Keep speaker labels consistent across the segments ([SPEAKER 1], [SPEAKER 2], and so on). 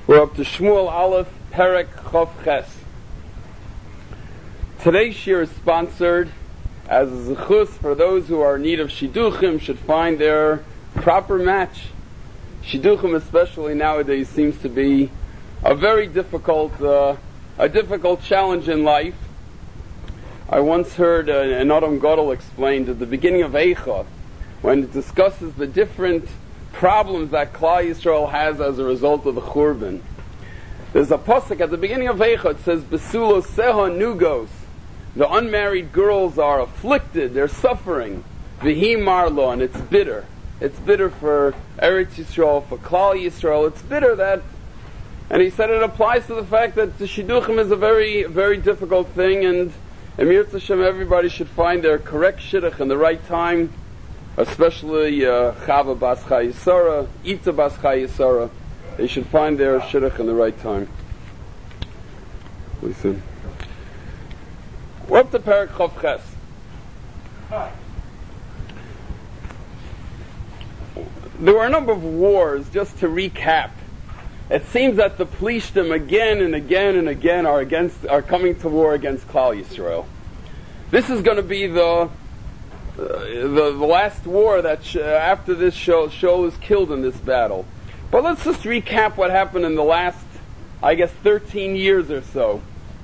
[SPEAKER 1] We're up to Shmuel Aleph, Perek Chof Ches. Today's shir is sponsored as a zechus for those who are in need of shidduchim should find their proper match. Shidduchim, especially nowadays, seems to be a very difficult challenge in life. I once heard an Adam Gadol explained at the beginning of Eicha, when it discusses the different problems that Klal Yisrael has as a result of the Churban. There's a pasuk at the beginning of Eicha. It says, "Besulo seha nugos." The unmarried girls are afflicted; they're suffering. V'hi marlo, and it's bitter. It's bitter for Eretz Yisrael, for Klal Yisrael. It's bitter that, and he said it applies to the fact that the shidduchim is a very, very difficult thing, and Emir Tzashem, everybody should find their correct shidduch in the right time. Especially Chava Bas Chayisara, Ita Bas Chayisara, they should find their shidduch in the right time. Listen. We're up to Perek Chof Ches. There were a number of wars, just to recap. It seems that the Plishtim again and again and again are coming to war against Klal Yisrael. This is going to be the last war that after this Shaul is killed in this battle. But let's just recap what happened in the last, 13 years or so.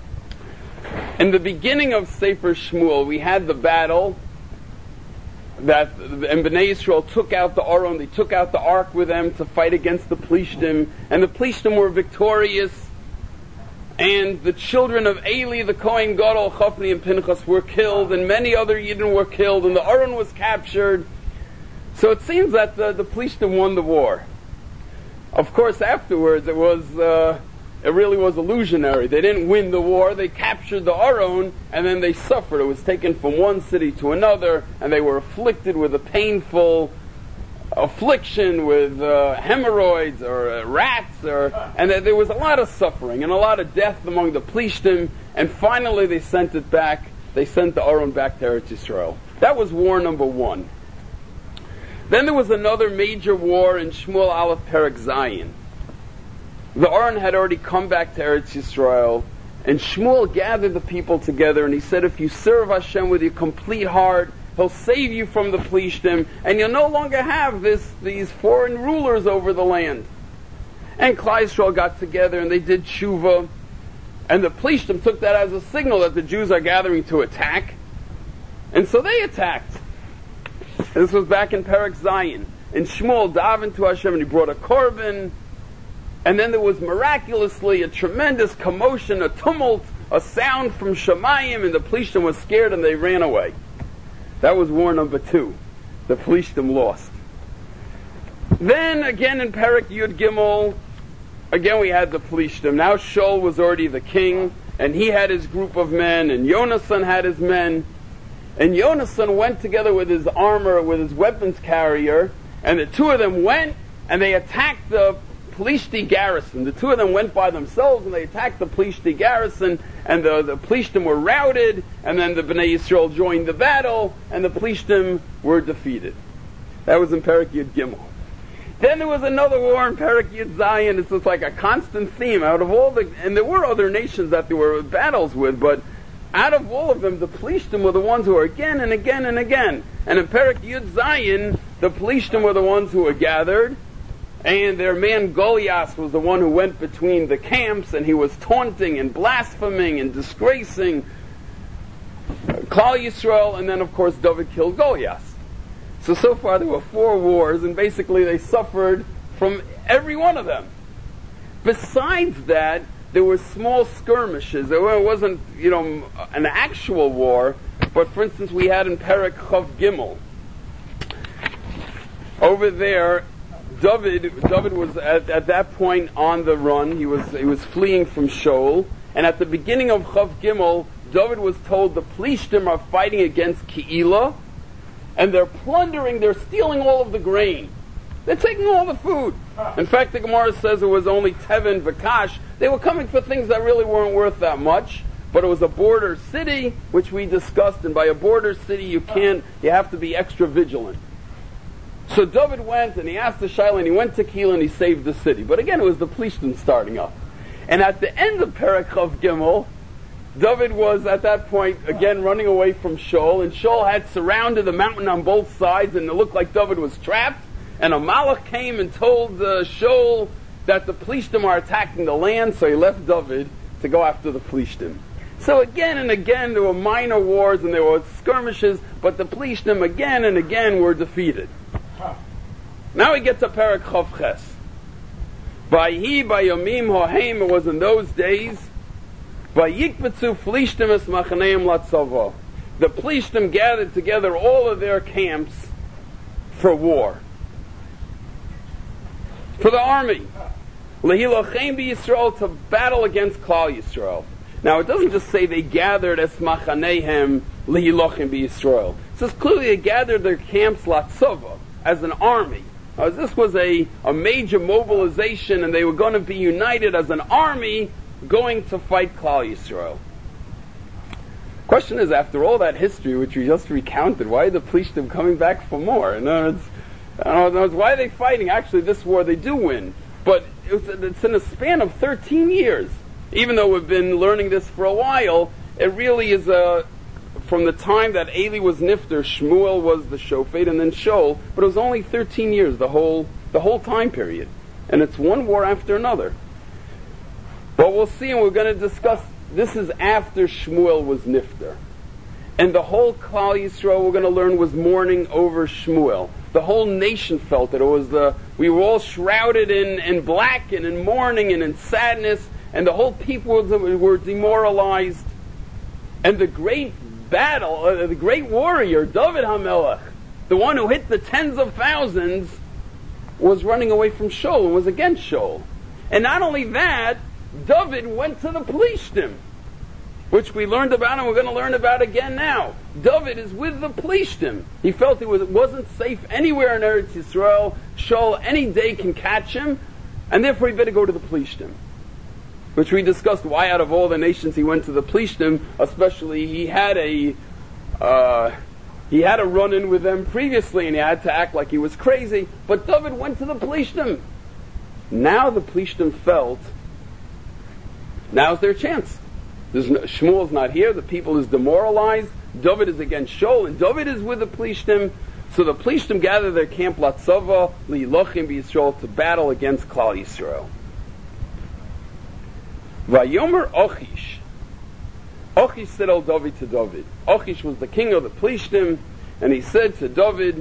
[SPEAKER 1] In the beginning of Sefer Shmuel, we had the battle and Bnei Yisrael took out the Aron, they took out the Ark with them to fight against the Plishtim, and the Plishtim were victorious, and the children of Eli, the Kohen Gadol, Chofni and Pinchas were killed, and many other Yidden were killed, and the Aron was captured. So it seems that the Plishtim won the war. Of course, afterwards it really was illusionary. They didn't win the war, they captured the Aron, and then they suffered. It was taken from one city to another, and they were afflicted with a painful affliction with hemorrhoids or rats, and there was a lot of suffering and a lot of death among the Plishtim, and finally they sent it back. They sent the Aron back to Eretz Yisrael. That was war number one. Then there was another major war in Shmuel Aleph Perek Zayin. The Aron had already come back to Eretz Yisrael, and Shmuel gathered the people together, and he said, if you serve Hashem with your complete heart, He'll save you from the Plishtim, and you'll no longer have these foreign rulers over the land. And Klal Yisrael got together, and they did tshuva, and the Plishtim took that as a signal that the Jews are gathering to attack, and so they attacked. And this was back in Perek Zayin. And Shmuel davened to Hashem, and he brought a korban. And then there was miraculously a tremendous commotion, a tumult, a sound from Shemayim, and the Plishtim was scared and they ran away. That was war number two. The Plishtim lost. Then again in Perek Yud Gimel, again we had the Plishtim. Now Shaul was already the king, and he had his group of men, and Yonasan had his men. And Yonasan went together with his armor, with his weapons carrier, and the two of them went and they attacked the Plishti garrison. The two of them went by themselves and they attacked the Plishti garrison, and the Plishtim were routed, and then the Bnei Yisrael joined the battle, and the Plishtim were defeated. That was in Perek Yud Gimel. Then there was another war in Perek Yud Zayin. It's just like a constant theme out of all and there were other nations that there were battles with, but out of all of them, the Plishtim were the ones who were again and again and again. And in Perek Yud Zayin, the Plishtim were the ones who were gathered, and their man Goliath was the one who went between the camps, and he was taunting and blaspheming and disgracing Klal Yisrael, and then of course David killed Goliath. So far there were 4 wars, and basically they suffered from every one of them. Besides that, there were small skirmishes. It wasn't, an actual war, but for instance we had in Perek Chof Gimel. Over there, David was at that point on the run. He was fleeing from Shaul, and at the beginning of Chof Gimel, David was told the Plishtim are fighting against Keilah, and they're plundering, they're stealing all of the grain. They're taking all the food. In fact, the Gemara says it was only Tevin Vakash. They were coming for things that really weren't worth that much, but it was a border city, which we discussed, and by a border city you have to be extra vigilant. So David went and he asked the Shaila and he went to Keilah and he saved the city. But again, it was the Plishtim starting up. And at the end of Perek Chav Gimel, David was at that point again running away from Shaul, and Shaul had surrounded the mountain on both sides, and it looked like David was trapped. And a Malach came and told Shaul that the Plishtim are attacking the land, so he left David to go after the Plishtim. So again and again there were minor wars and there were skirmishes, but the Plishtim again and again were defeated. Now we get to Perek Chav Ches. Vayhi bayomim hohem, it was in those days. Vayikbetzu Plishtim es machaneim latzava. The Plishtim gathered together all of their camps for war, for the army. Lehilochem b'Yisrael, to battle against Klal Yisrael. Now it doesn't just say they gathered es machanehem lehilochem b'Yisrael. It says clearly they gathered their camps latzava, as an army. This was a major mobilization, and they were going to be united as an army going to fight Klal Yisrael. Question is, after all that history which we just recounted, why are the Plishtim coming back for more? In other words, why are they fighting? Actually, this war they do win, but it's in a span of 13 years. Even though we've been learning this for a while, it really is from the time that Eli was Nifter, Shmuel was the Shofet, and then Shaul, but it was only 13 years, the whole time period. And it's one war after another. But we'll see, and we're going to discuss, this is after Shmuel was Nifter. And the whole Klal Yisrael, we're going to learn, was mourning over Shmuel. The whole nation felt it. We were all shrouded in black and in mourning and in sadness, and the whole people were demoralized. And the great battle, the great warrior, David HaMelech, the one who hit the tens of thousands, was running away from Shaul and was against Shaul. And not only that, David went to the Plishtim, which we learned about and we're going to learn about again now. David is with the Plishtim. He felt it wasn't safe anywhere in Eretz Yisrael. Shaul any day can catch him, and therefore he better go to the Plishtim. Which we discussed why out of all the nations he went to the Plishtim, especially he had a run-in with them previously and he had to act like he was crazy, but David went to the Plishtim. Now the Plishtim felt, now's their chance. Shmuel's not here, the people is demoralized, David is against Shaul, and David is with the Plishtim, so the Plishtim gather their camp Latzava, Li'ilachim b'Yisrael, to battle against Klal Yisrael. Vayomer Ochish. Ochish said al David to David. Ochish was the king of the Plishtim, and he said to David,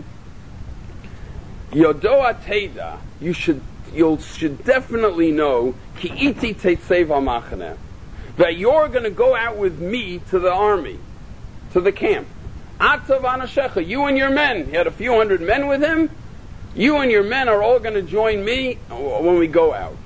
[SPEAKER 1] Yodoa Teda, you should definitely know, Ki iti teitsev al-machane, that you're going to go out with me to the army, to the camp. Atav anashecha, you and your men. He had a few hundred men with him. You and your men are all going to join me when we go out.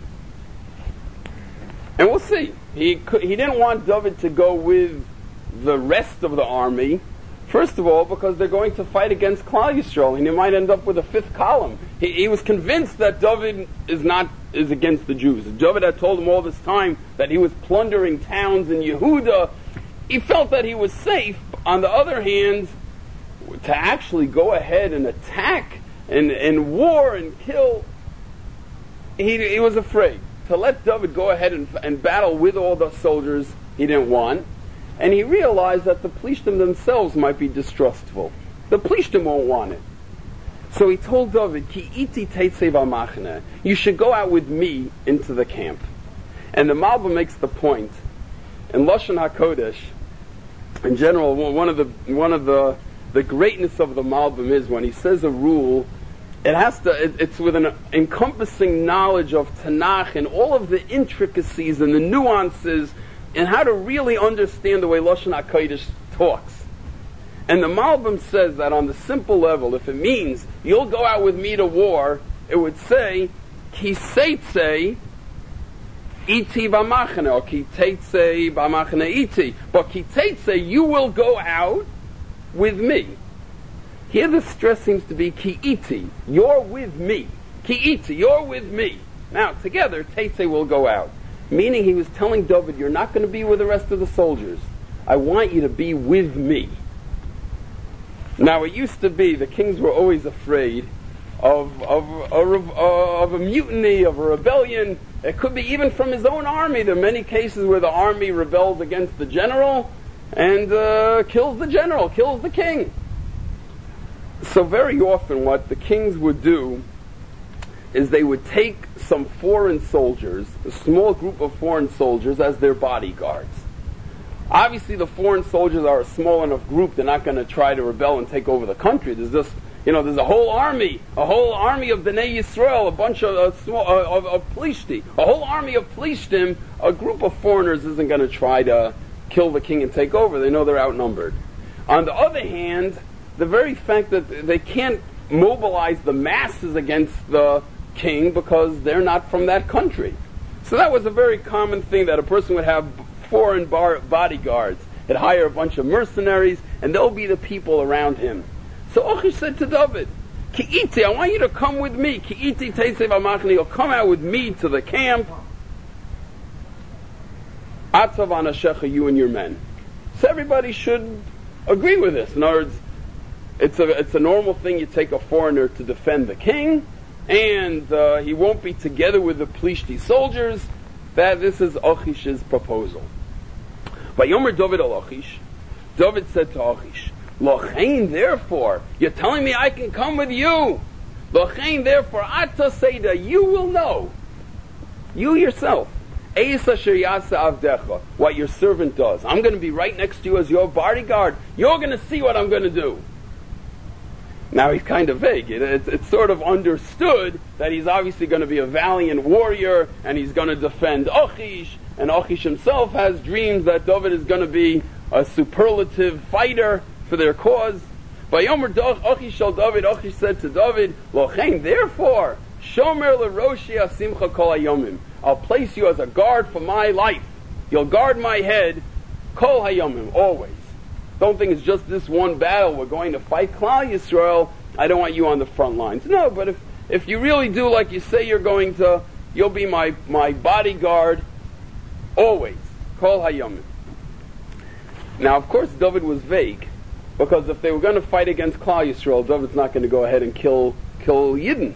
[SPEAKER 1] And we'll see. He didn't want David to go with the rest of the army. First of all, because they're going to fight against Klal Yisrael, and he might end up with a fifth column. He was convinced that David is against the Jews. David had told him all this time that he was plundering towns in Yehuda. He felt that he was safe. On the other hand, to actually go ahead and attack and war and kill, he was afraid. To let David go ahead and battle with all the soldiers, he didn't want. And he realized that the Plishtim themselves might be distrustful. The Plishtim won't want it. So he told David, Ki iti teitsev al-machane, you should go out with me into the camp. And the Malbim makes the point, in Lashon HaKodesh, in general, one of the greatness of the Malbim is when he says a rule, it's with an encompassing knowledge of Tanakh and all of the intricacies and the nuances and how to really understand the way Lashon HaKodesh talks. And the Malbim says that on the simple level, if it means you'll go out with me to war, it would say, Ki seitze iti b'machane, or Ki teitze b'machane iti. But Ki teitze, you will go out with me. Here the stress seems to be Ki iti, you're with me. Ki iti, you're with me. Now, together, teitze will go out. Meaning he was telling David, you're not going to be with the rest of the soldiers. I want you to be with me. Now it used to be, the kings were always afraid of a mutiny, of a rebellion. It could be even from his own army. There are many cases where the army rebels against the general and kills the general, kills the king. So very often what the kings would do is they would take some foreign soldiers, a small group of foreign soldiers, as their bodyguards. Obviously the foreign soldiers are a small enough group, they're not going to try to rebel and take over the country. There's just, there's a whole army of Bnei Yisrael, a bunch of Plishti, a whole army of Plishtim. A group of foreigners isn't going to try to kill the king and take over. They know they're outnumbered. On the other hand, the very fact that they can't mobilize the masses against the king because they're not from that country. So that was a very common thing, that a person would have foreign bodyguards. He'd hire a bunch of mercenaries, and they'll be the people around him. So Achish said to David, Ki'iti, I want you to come with me. Ki'iti teitzev amachni, you'll come out with me to the camp. Atzav anashecha, you and your men. So everybody should agree with this. In other words, it's a normal thing. You take a foreigner to defend the king, and he won't be together with the Plishti soldiers. That this is Achish's proposal. But Yomer David al Achish, David said to Achish, Lochein, therefore, you're telling me I can come with you. Lochein, therefore, Ata Seda, you will know, you yourself, Eis asher yasa avdecha, what your servant does. I'm going to be right next to you as your bodyguard. You're going to see what I'm going to do. Now he's kind of vague. It's sort of understood that he's obviously going to be a valiant warrior, and he's going to defend Achish, and Achish himself has dreams that David is going to be a superlative fighter for their cause. By Yomer Achish shel David, Achish said to David, Lochein, therefore, Shomer leroshi asimcha kol hayomim, I'll place you as a guard for my life. You'll guard my head, kol hayomim, always. Don't think it's just this one battle. We're going to fight Klal Yisrael. I don't want you on the front lines. No, but if you really do like you say you're going to, you'll be my bodyguard always. Kol hayomim. Now, of course, David was vague, because if they were going to fight against Klal Yisrael, David's not going to go ahead and kill Yidden.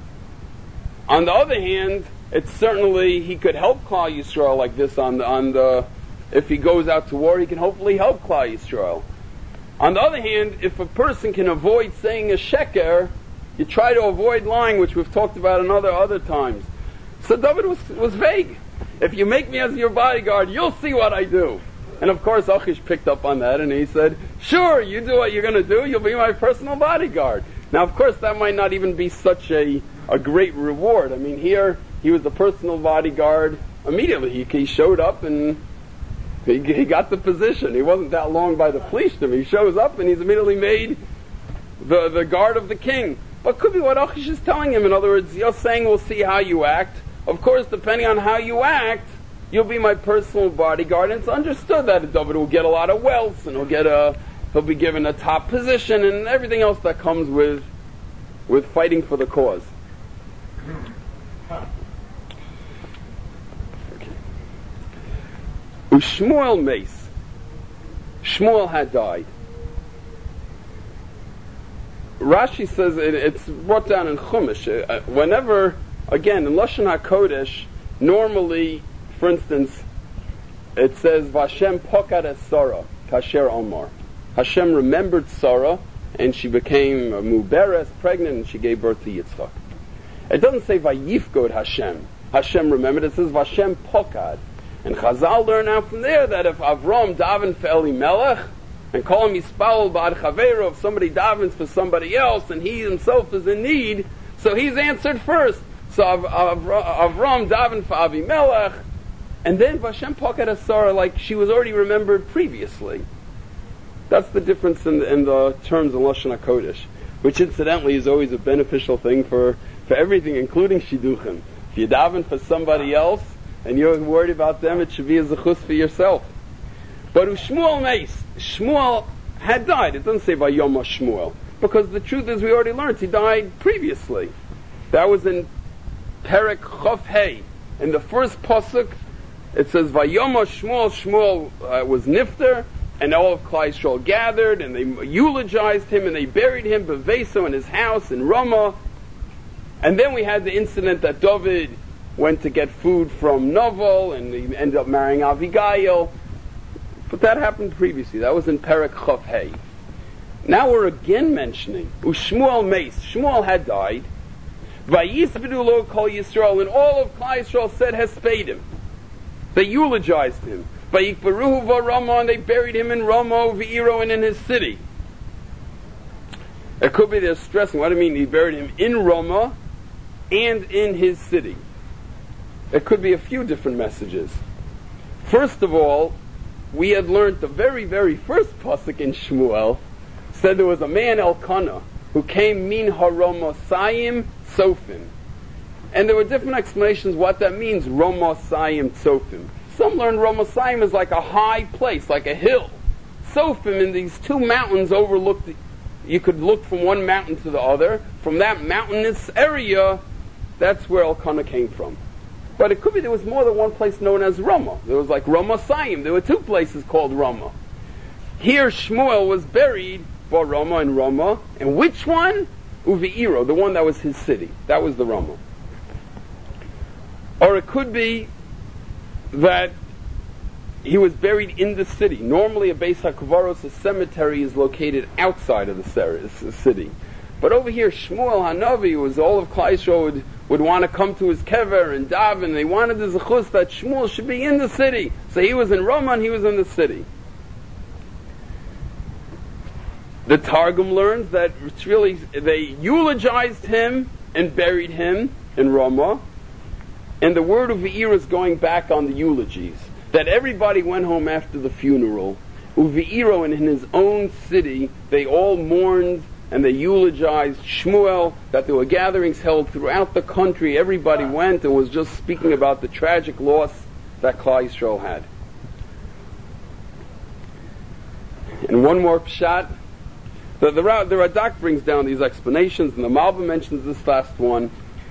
[SPEAKER 1] On the other hand, it's certainly he could help Klal Yisrael like this on the if he goes out to war, he can hopefully help Klal Yisrael. On the other hand, if a person can avoid saying a sheker, you try to avoid lying, which we've talked about in other times. So David was vague. If you make me as your bodyguard, you'll see what I do. And of course Achish picked up on that, and he said, sure, you do what you're going to do, you'll be my personal bodyguard. Now of course that might not even be such a great reward. I mean, here he was the personal bodyguard immediately. He showed up and he got the position. He wasn't that long by the Plishtim. He shows up and he's immediately made the guard of the king. But could be what Achish is telling him. In other words, you're saying we'll see how you act. Of course, depending on how you act, you'll be my personal bodyguard. And it's understood that David will get a lot of wealth, and he'll be given a top position, and everything else that comes with fighting for the cause. Shmuel Mace. Shmuel had died. Rashi says it's brought down in Chumash. Whenever, again, in Lashon HaKodesh, normally, for instance, it says, Vashem pokad es Sarah, kasher Omar. Hashem remembered Sarah, and she became muberes, pregnant, and she gave birth to Yitzchak. It doesn't say Vayifgod Hashem. Hashem remembered. It says Vashem pokad. And Chazal learn out from there that if Avram davened for Elimelech and call him Yispal Ba'ad Chaveiro, if somebody davens for somebody else and he himself is in need, so he's answered first. So Avram davened for Avimelech, and then Vashem Pakad Asara, like she was already remembered previously. That's the difference in the terms of Lashon HaKodesh, which incidentally is always a beneficial thing for everything, including Shidduchim. If you daven for somebody else, and you're worried about them, it should be a zechus for yourself. But Shmuel Meis, Shmuel had died. It doesn't say Vayom Shmuel, because the truth is we already learned he died previously. That was in Perek Chof Hey. In the first pasuk, it says Vayom Shmuel. Shmuel was nifter, and all of Klal Yisrael gathered, and they eulogized him, and they buried him beveso in his house in Ramah. And then we had the incident that David went to get food from Novel, and he ended up marrying Abigail. But that happened previously. That was in Perek Chav Hey. Now we're again mentioning Ushmuel Meis. Shmuel had died. Vayisbedu lo kol Yisrael, and all of Klal Yisrael said Hespedim. They eulogized him. Vayikbaruhu v'Rama, and they buried him in Rama v'Iro, and in his city. It could be they're stressing. What do you mean? He buried him in Rama and in his city. It could be a few different messages. First of all, we had learned the very, very first pasuk in Shmuel said there was a man, Elkanah, who came min haromosayim tsofim. And there were different explanations what that means, romosayim tsofim. Some learned romosayim is like a high place, like a hill. Tsofim, in these two mountains overlooked, you could look from one mountain to the other. From that mountainous area, that's where Elkanah came from. But it could be there was more than one place known as Ramah. There was like Ramosayim. There were two places called Ramah. Here Shmuel was buried by Ramah and Ramah. And which one? Uvi'iro, the one that was his city. That was the Ramah. Or it could be that he was buried in the city. Normally a Beis HaKvaros, a cemetery, is located outside of the city. But over here, Shmuel Hanavi, was all of Klal Yisrael would want to come to his kever and daven. They wanted the zechus that Shmuel should be in the city. So he was in Ramah and he was in the city. The Targum learns that it's really, they eulogized him and buried him in Ramah. And the word of Ve'ir is going back on the eulogies. That everybody went home after the funeral. Uve'iro, and in his own city, they all mourned and they eulogized Shmuel, that there were gatherings held throughout the country. Everybody went and was just speaking about the tragic loss that Klal Yisrael had. And one more pshat. The Radak brings down these explanations, and the Malbim mentions this last one.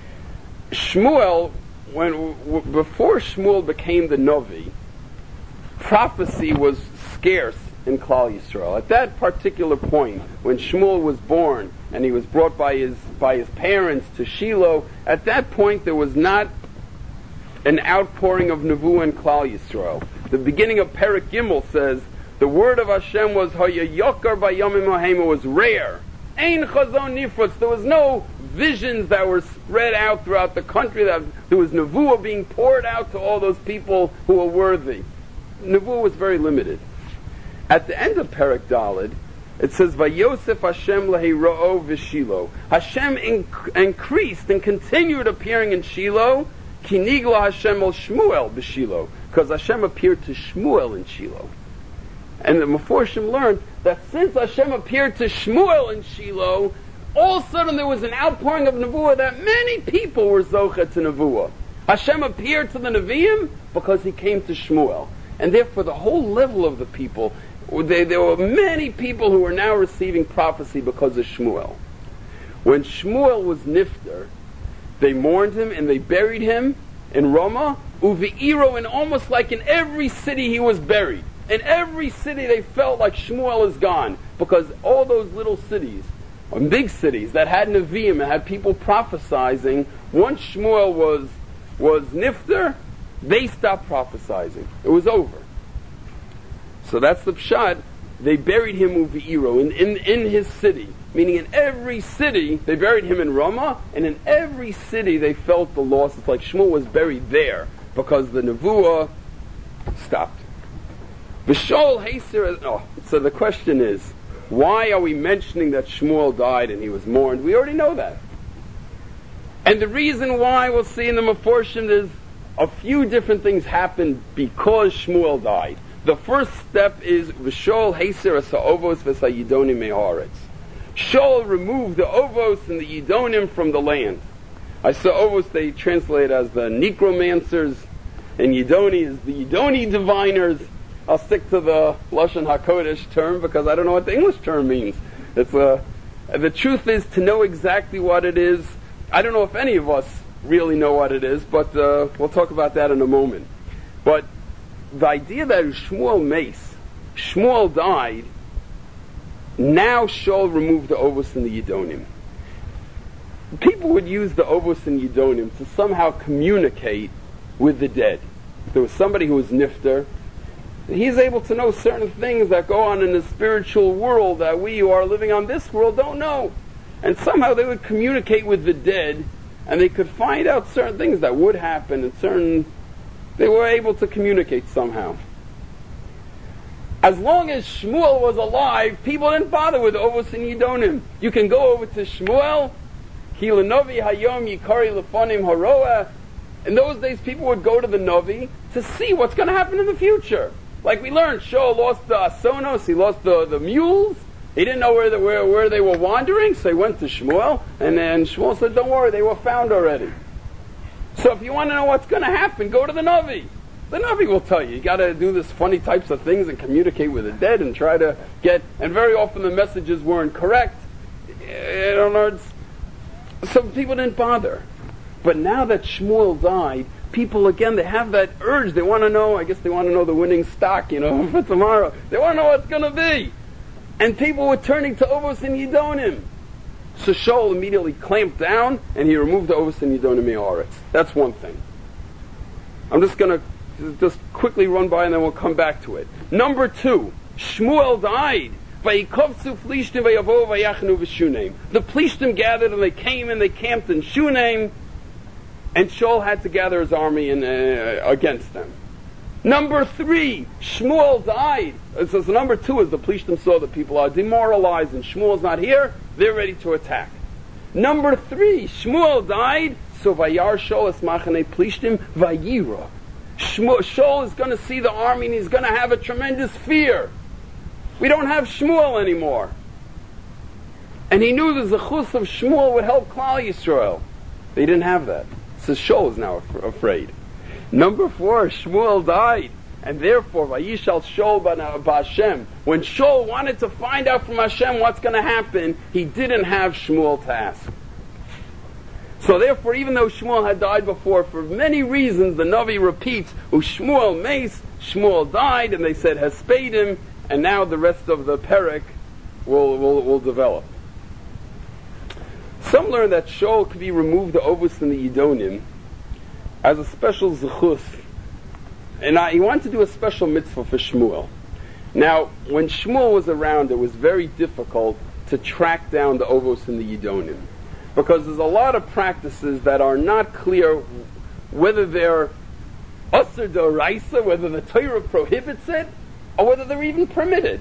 [SPEAKER 1] Shmuel, before Shmuel became the Novi, prophecy was scarce in Klal Yisrael. At that particular point, when Shmuel was born and he was brought by his parents to Shiloh, at that point there was not an outpouring of Nevuah in Klal Yisrael. The beginning of Perek Gimel says, the word of Hashem was Hayayokar Bayomim Hahema, was rare. Ein Chazon Nifutz, there was no visions that were spread out throughout the country, that there was Nevuah being poured out to all those people who were worthy. Nevuah was very limited. At the end of Perek Daled, it says, Vayosef Hashem lehiro'o v'Shilo. Hashem increased and continued appearing in Shiloh, ki nigla Hashem el Shmuel b'Shilo, because Hashem appeared to Shmuel in Shiloh. And the Meforshim learned that since Hashem appeared to Shmuel in Shiloh, all of a sudden there was an outpouring of Nevuah that many people were zocheh to Nevuah. Hashem appeared to the Nevi'im because he came to Shmuel. And therefore the whole level of the people, there were many people who were now receiving prophecy because of Shmuel. When Shmuel was nifter, they mourned him and they buried him in Ramah, Uve'iro, and almost like in every city he was buried. In every city they felt like Shmuel is gone, because all those little cities, or big cities that had Nevi'im and had people prophesizing, once Shmuel was nifter, they stopped prophesizing. It was over. So that's the pshat. They buried him Uve'iro, in his city. Meaning in every city, they buried him in Ramah, and in every city they felt the loss. It's like Shmuel was buried there, because the Nevuah stopped. V'shol Heiser. So the question is, why are we mentioning that Shmuel died and he was mourned? We already know that. And the reason why, we'll see in the Meforshim, is a few different things happened because Shmuel died. The first step is V'shol Heiser Asa'ovos V'sayidonim Me'aretz. Shol removed the Ovos and the Yidonim from the land. Asa'ovos they translate as the necromancers, and Yidoni is the Yidoni diviners. I'll stick to the Lashon HaKodesh term because I don't know what the English term means. The truth is, to know exactly what it is, I don't know if any of us really know what it is, but we'll talk about that in a moment. But the idea that Shmuel Mace, Shmuel died, now Shaul removed the Ovos and the Yidonim. people would use the Ovos and Yidonim to somehow communicate with the dead. If there was somebody who was nifter, he's able to know certain things that go on in the spiritual world that we who are living on this world don't know. And somehow they would communicate with the dead, and they could find out certain things that would happen, and they were able to communicate somehow. As long as Shmuel was alive, people didn't bother with Ovos and Yidonim. You can go over to Shmuel, Ki l'Novi hayom yikari lefonim haroa. In those days, people would go to the Novi to see what's going to happen in the future. Like we learned, Shaul lost the Asonos, he lost the mules. He didn't know where they were wandering, so he went to Shmuel, and then Shmuel said, don't worry, they were found already. So if you want to know what's going to happen, go to the Navi. The Navi will tell you. You got to do this funny types of things and communicate with the dead and try to get, and very often the messages weren't correct. So people didn't bother. But now that Shmuel died, people again, they have that urge. They want to know, I guess they want to know the winning stock, for tomorrow. They want to know what's going to be. And people were turning to Ovos and Yidonim. So Shaul immediately clamped down and he removed the Ovos and Yidonim Me'aretz. That's one thing. I'm just going to just quickly run by and then we'll come back to it. Number 2, Shmuel died. The Plishtim gathered and they came and they camped in Shunem, and Shaul had to gather his army against them. Number 3, Shmuel died. So number 2 is the Plishtim saw that people are demoralized and Shmuel's not here, they're ready to attack. Number 3, Shmuel died, so Vayar Shaul es machane Plishtim Vayira. Shaul is going to see the army and he's going to have a tremendous fear. We don't have Shmuel anymore. And he knew the zechus of Shmuel would help Klal Yisrael. They didn't have that. So Shaul is now afraid. Number 4, Shmuel died. And therefore, Vayishal Shaul b'Hashem. When Shaul wanted to find out from Hashem what's going to happen, he didn't have Shmuel to ask. So therefore, even though Shmuel had died before, for many reasons, the Navi repeats, Shmuel mace, Shmuel died, and they said Hespedim, and now the rest of the Perek will develop. Some learn that Shaul could be removed the Ovos and the Yidonim as a special zechus, and he wanted to do a special mitzvah for Shmuel. Now, when Shmuel was around, it was very difficult to track down the Ovos and the Yidonim, because there's a lot of practices that are not clear whether they're Asr D'Oraisa, whether the Torah prohibits it, or whether they're even permitted.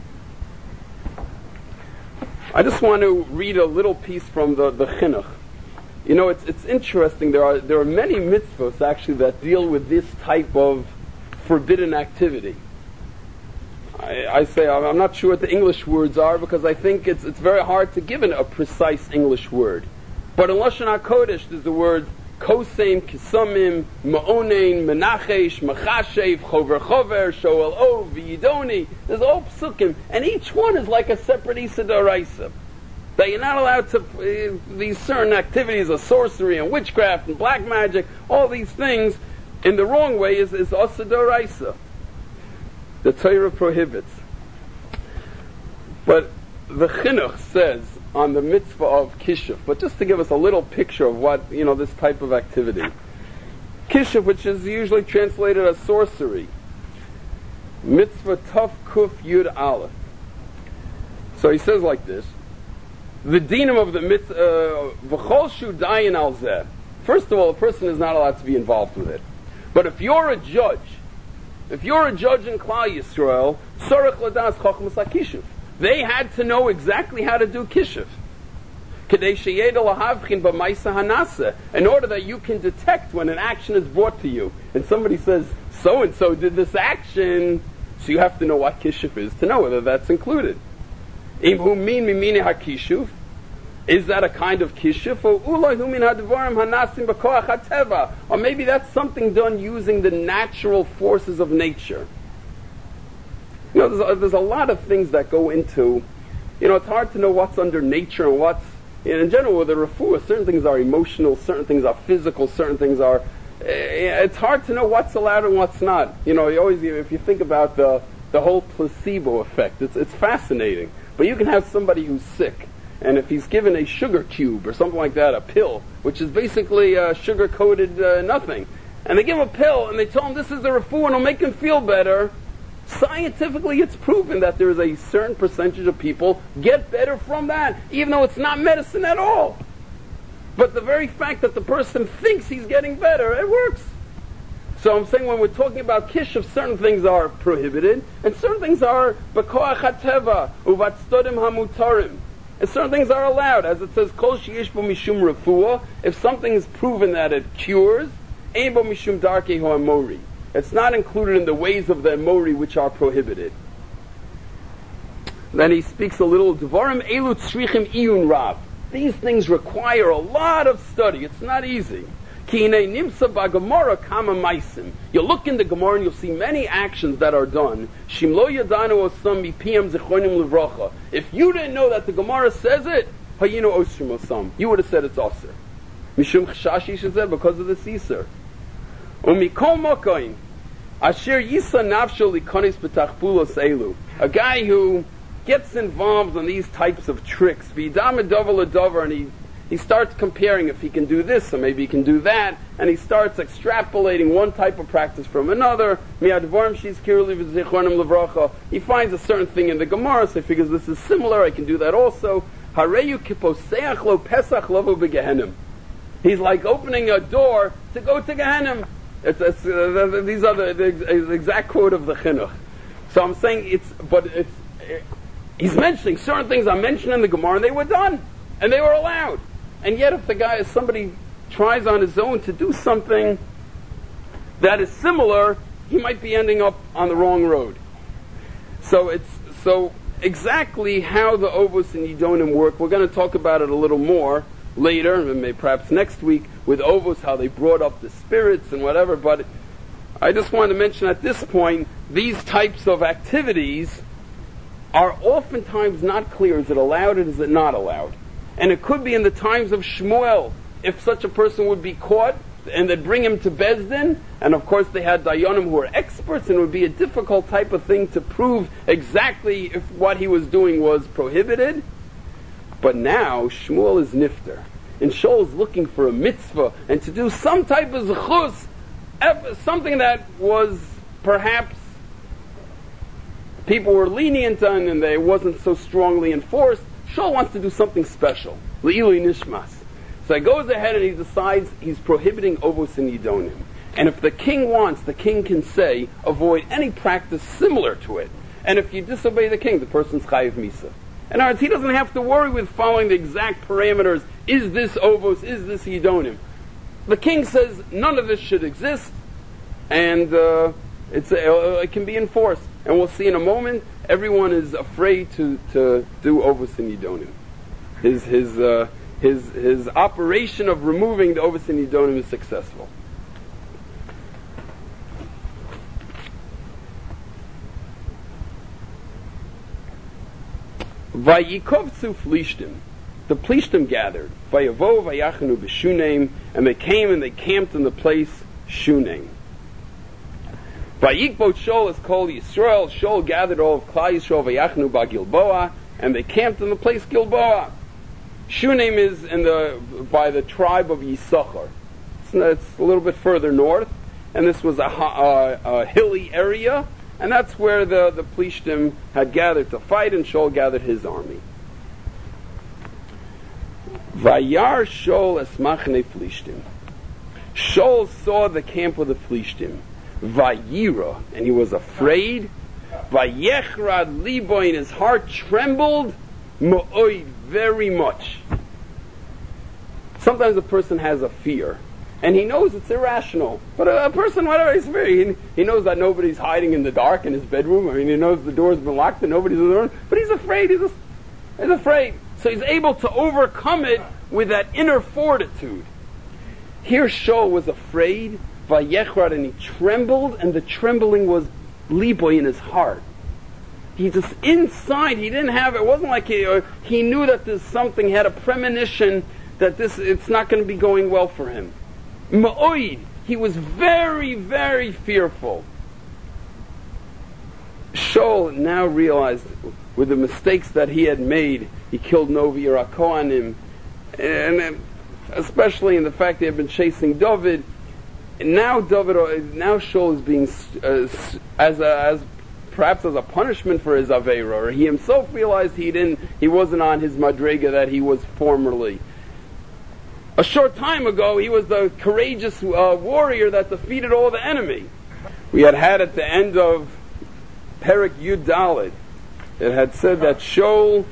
[SPEAKER 1] I just want to read a little piece from the Chinuch. It's interesting. There are many mitzvahs actually that deal with this type of forbidden activity. I say I'm not sure what the English words are because I think it's very hard to give a precise English word. But in Lashon HaKodesh there's the words Koseim, Kisamim, Ma'onein, Menachesh, Machashev, Chover Chover, Shoel O, V'Yidoni. There's all psukim, and each one is like a separate Issa D'Oraisa. That you're not allowed to, these certain activities of sorcery and witchcraft and black magic, all these things, in the wrong way is Issa D'Oraisa. The Torah prohibits. But the Chinuch says on the mitzvah of Kishuf, but just to give us a little picture of what, this type of activity. Kishuf, which is usually translated as sorcery. Mitzvah Taf Kuf Yud Aleph. So he says like this, the dinim of the mitzvah, V'chol shu dayin al zeh. First of all, a person is not allowed to be involved with it. But if you're a judge in Klal Yisrael, Sorech Ladas Chochmas HaKishuf. They had to know exactly how to do Kishuf. In order that you can detect when an action is brought to you. And somebody says, so-and-so did this action, so you have to know what Kishuf is to know whether that's included. Is that a kind of Kishuf? Or maybe that's something done using the natural forces of nature. There's a lot of things that go into, it's hard to know what's under nature and what's, in general with the refuah, certain things are emotional, certain things are physical, certain things are, it's hard to know what's allowed and what's not. You always, if you think about the whole placebo effect, it's fascinating. But you can have somebody who's sick, and if he's given a sugar cube or something like that, a pill, which is basically sugar-coated nothing, and they give him a pill and they tell him this is the refuah and it'll make him feel better, scientifically it's proven that there is a certain percentage of people get better from that, even though it's not medicine at all. But the very fact that the person thinks he's getting better, it works. So I'm saying when we're talking about kishuv, certain things are prohibited, and certain things are b'koach hateva uvatstodim hamutarim, and certain things are allowed, as it says kol sheyesh bo mishum refuah. If something is proven that it cures, ein bo mishum darkei ha'amori. It's not included in the ways of the amori which are prohibited. Then he speaks a little dvarim elu tzrichim iyun rav. These things require a lot of study. It's not easy. You look in the Gemara and you'll see many actions that are done. If you didn't know that the Gemara says it, you would have said it's aser. Because of the Caesar. A guy who gets involved in these types of tricks, and he starts comparing if he can do this, or maybe he can do that, and he starts extrapolating one type of practice from another. He finds a certain thing in the Gemara, so he figures this is similar, I can do that also. He's like opening a door to go to Gehenna. These are the exact quote of the Chinuch. So I'm saying he's mentioning certain things are mentioned in the Gemara, and they were done, and they were allowed. And yet if somebody tries on his own to do something that is similar, he might be ending up on the wrong road. So exactly how the Ovos and Yidonim work, we're going to talk about it a little more later, and maybe perhaps next week, with Ovos, how they brought up the spirits and whatever, but I just wanted to mention at this point, these types of activities are oftentimes not clear. Is it allowed or is it not allowed? And it could be in the times of Shmuel, if such a person would be caught, and they'd bring him to Beis Din, and of course they had Dayanim who were experts, and it would be a difficult type of thing to prove exactly if what he was doing was prohibited. But now, Shmuel is nifter, and Shaul is looking for a mitzvah, and to do some type of zechus, something that was perhaps people were lenient on, and they wasn't so strongly enforced. Shaul wants to do something special. Le'ilui nishmas. So he goes ahead and he decides he's prohibiting Ovos and Yidonim. And if the king wants, the king can say, avoid any practice similar to it. And if you disobey the king, the person's chayiv misa. In other words, he doesn't have to worry with following the exact parameters. Is this Ovos? Is this Yidonim? The king says none of this should exist, and it can be enforced. And we'll see in a moment, everyone is afraid to do Ovos and Yidonim. His operation of removing the Ovos and Yidonim is successful. Vayikovtzu Plishtim. The Plishtim gathered. Vayavo vayachanu b'shunem, and they came and they camped in the place Shunem. Vayikbot Shaul is called Yisrael. Shaul gathered all of Klal Yisrael vayachnu ba Gilboa, and they camped in the place Gilboa. Shunem is by the tribe of Yisachar. It's a little bit further north, and this was a hilly area, and that's where the Plishtim had gathered to fight, and Shaul gathered his army. Vayar Shaul es machne Plishtim. Shaul saw the camp of the Plishtim. Vayira, and he was afraid. Vayechrad libo, and his heart trembled. Mo'oid, very much. Sometimes a person has a fear, and he knows it's irrational. But a person, whatever, he's afraid. He knows that nobody's hiding in the dark in his bedroom. I mean, he knows the door's been locked and nobody's in the room. But he's afraid. He's afraid. So he's able to overcome it with that inner fortitude. Here Shaul was afraid, Vayechrad, and he trembled, and the trembling was liboy in his heart. He just inside, he didn't have, it wasn't like he knew that there's something, he had a premonition that it's not going to be going well for him. Ma'oid, he was very, very fearful. Shaul now realized with the mistakes that he had made, he killed Novi Irakoanim, and especially in the fact they had been chasing David. Now Shaul is being perhaps as a punishment for his Aveira, or he himself realized he wasn't on his Madrega that he was formerly. A short time ago, he was the courageous warrior that defeated all the enemy. We had at the end of Perek Yud Daled, it had said that Shaul,